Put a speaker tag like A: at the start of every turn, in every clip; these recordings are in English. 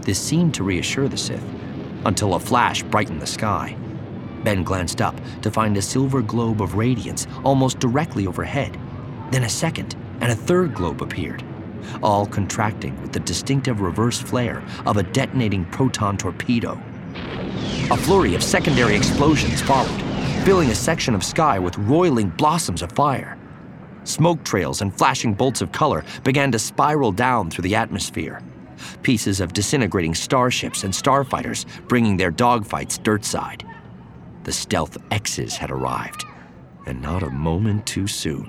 A: This seemed to reassure the Sith, until a flash brightened the sky. Ben glanced up to find a silver globe of radiance almost directly overhead. Then a second and a third globe appeared, all contracting with the distinctive reverse flare of a detonating proton torpedo. A flurry of secondary explosions followed, filling a section of sky with roiling blossoms of fire. Smoke trails and flashing bolts of color began to spiral down through the atmosphere. Pieces of disintegrating starships and starfighters bringing their dogfights dirtside. The Stealth X's had arrived, and not a moment too soon.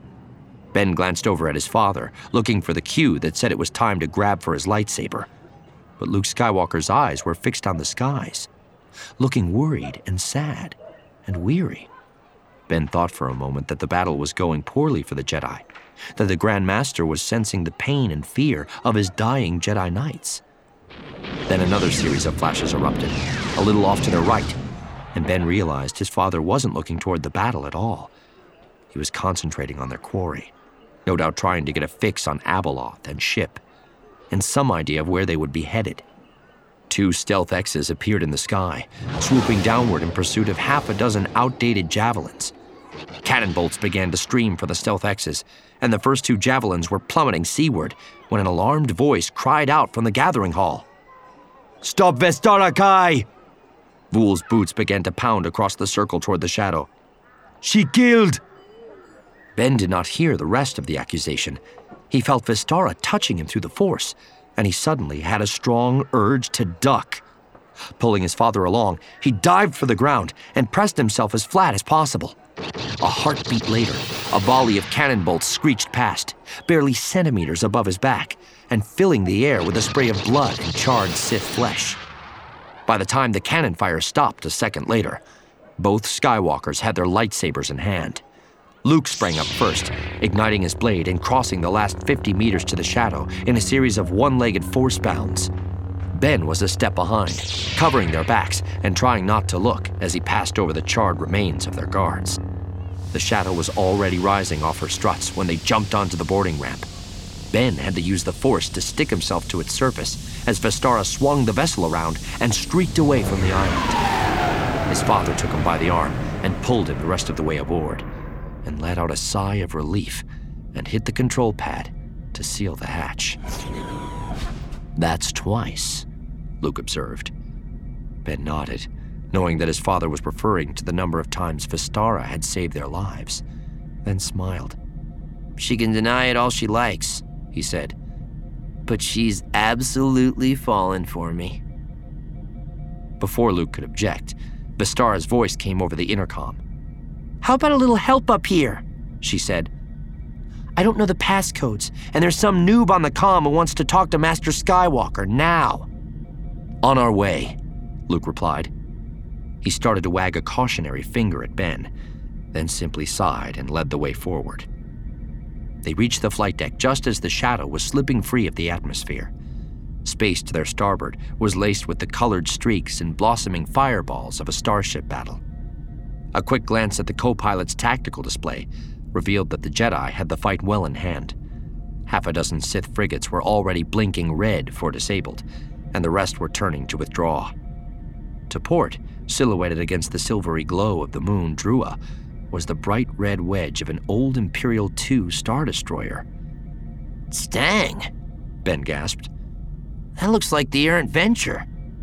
A: Ben glanced over at his father, looking for the cue that said it was time to grab for his lightsaber. But Luke Skywalker's eyes were fixed on the skies, looking worried and sad and weary. Ben thought for a moment that the battle was going poorly for the Jedi, that the Grand Master was sensing the pain and fear of his dying Jedi Knights. Then another series of flashes erupted, a little off to their right, and Ben realized his father wasn't looking toward the battle at all. He was concentrating on their quarry, no doubt trying to get a fix on Abeloth and Ship, and some idea of where they would be headed. 2 Stealth X's appeared in the sky, swooping downward in pursuit of half a dozen outdated javelins. Cannon bolts began to stream for the Stealth X's, and the first 2 javelins were plummeting seaward when an alarmed voice cried out from the gathering hall. "Stop Vestara Kai!" Vool's boots began to pound across the circle toward the shadow. "She killed!" Ben did not hear the rest of the accusation. He felt Vestara touching him through the Force, and he suddenly had a strong urge to duck. Pulling his father along, he dived for the ground and pressed himself as flat as possible. A heartbeat later, a volley of cannon bolts screeched past, barely centimeters above his back, and filling the air with a spray of blood and charred Sith flesh. By the time the cannon fire stopped a second later, both Skywalkers had their lightsabers in hand. Luke sprang up first, igniting his blade and crossing the last 50 meters to the shadow in a series of one-legged force bounds. Ben was a step behind, covering their backs and trying not to look as he passed over the charred remains of their guards. The shadow was already rising off her struts when they jumped onto the boarding ramp. Ben had to use the Force to stick himself to its surface as Vestara swung the vessel around and streaked away from the island. His father took him by the arm and pulled him the rest of the way aboard, and let out a sigh of relief and hit the control pad to seal the hatch. "That's twice," Luke observed. Ben nodded, knowing that his father was referring to the number of times Vestara had saved their lives, then smiled. "She can deny it all she likes," he said, "but she's absolutely fallen for me." Before Luke could object, Vestara's voice came over the intercom. "How about a little help up here?" she said. "I don't know the passcodes, and there's some noob on the comm who wants to talk to Master Skywalker now." "On our way," Luke replied. He started to wag a cautionary finger at Ben, then simply sighed and led the way forward. They reached the flight deck just as the shadow was slipping free of the atmosphere. Space to their starboard was laced with the colored streaks and blossoming fireballs of a starship battle. A quick glance at the co-pilot's tactical display revealed that the Jedi had the fight well in hand. Half a dozen Sith frigates were already blinking red for disabled, and the rest were turning to withdraw. To port, silhouetted against the silvery glow of the moon Drua, was the bright red wedge of an old Imperial II Star Destroyer. "Stang!" Ben gasped. "That looks like the errant Venture."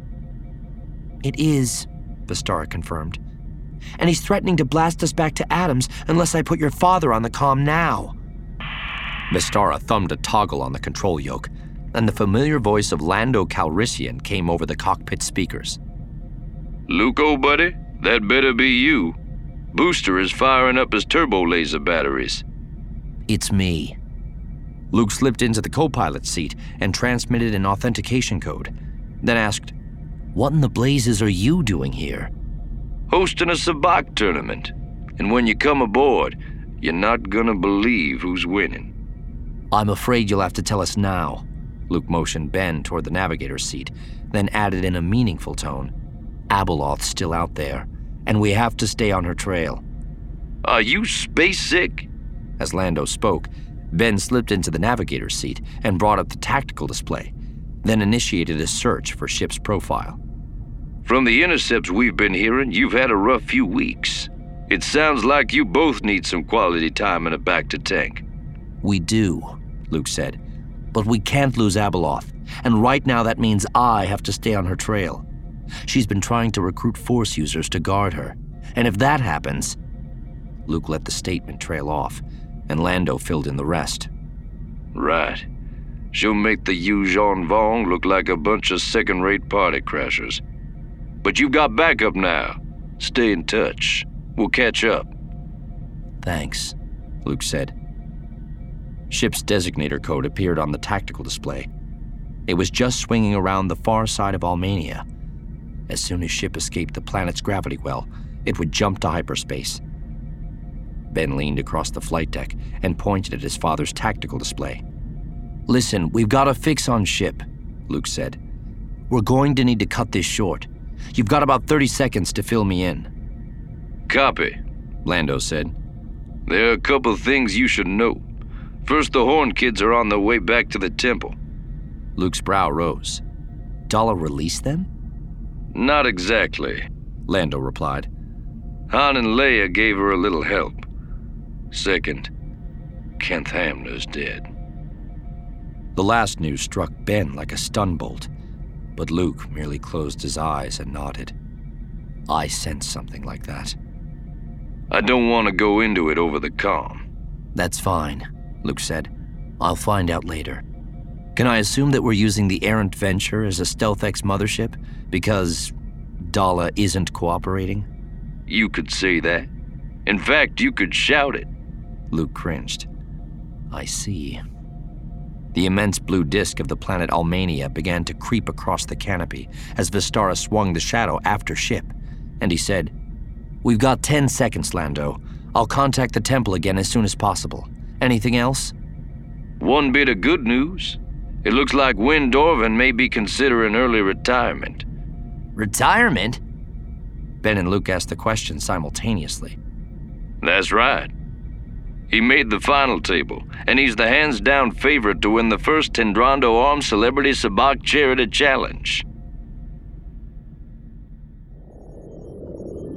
A: "It is," Vestara confirmed. "And he's threatening to blast us back to atoms unless I put your father on the comm now." Vestara thumbed a toggle on the control yoke, and the familiar voice of Lando Calrissian came over the cockpit speakers.
B: "Luke, old buddy, that better be you. Booster is firing up his turbo laser batteries."
A: "It's me." Luke slipped into the co-pilot's seat and transmitted an authentication code, then asked, "What in the blazes are you doing here?"
B: "Hosting a sabacc tournament, and when you come aboard, you're not gonna believe who's winning."
A: "I'm afraid you'll have to tell us now." Luke motioned Ben toward the navigator's seat, then added in a meaningful tone, "Abeloth's still out there, and we have to stay on her trail."
B: "Are you space sick?"
A: As Lando spoke, Ben slipped into the navigator's seat and brought up the tactical display, then initiated a search for Ship's profile.
B: From the intercepts we've been hearing, you've had a rough few weeks. It sounds like you both need some quality time in a back-to-tank.
A: We do, Luke said. But we can't lose Abeloth, and right now that means I have to stay on her trail. She's been trying to recruit Force users to guard her, and if that happens... Luke let the statement trail off, and Lando filled in the rest.
B: Right. She'll make the Yuuzhan Vong look like a bunch of second-rate party crashers. But you've got backup now. Stay in touch. We'll catch up.
A: Thanks, Luke said. Ship's designator code appeared on the tactical display. It was just swinging around the far side of Almania. As soon as Ship escaped the planet's gravity well, it would jump to hyperspace. Ben leaned across the flight deck and pointed at his father's tactical display. Listen, we've got a fix on Ship, Luke said. We're going to need to cut this short. You've got about 30 seconds to fill me in.
B: Copy,
A: Lando said.
B: There are a couple things you should know. First, the Horn kids are on their way back to the temple.
A: Luke's brow rose. Dalla released them?
B: Not exactly,
A: Lando replied.
B: Han and Leia gave her a little help. Second, Kenth Hamner's dead.
A: The last news struck Ben like a stun bolt, but Luke merely closed his eyes and nodded. I sensed something like that.
B: I don't want to go into it over the comm.
A: That's fine, Luke said. I'll find out later. Can I assume that we're using the Errant Venture as a StealthX mothership because Dalla isn't cooperating?
B: You could say that. In fact, you could shout it.
A: Luke cringed. I see. The immense blue disk of the planet Almania began to creep across the canopy as Vistara swung the shadow after Ship, and he said, We've got 10 seconds, Lando. I'll contact the temple again as soon as possible. Anything else?
B: One bit of good news. It looks like Wynn Dorvan may be considering early retirement.
A: Retirement? Ben and Luke asked the question simultaneously.
B: That's right. He made the final table, and he's the hands-down favorite to win the first Tendrando Arms Celebrity Sabacc Charity Challenge.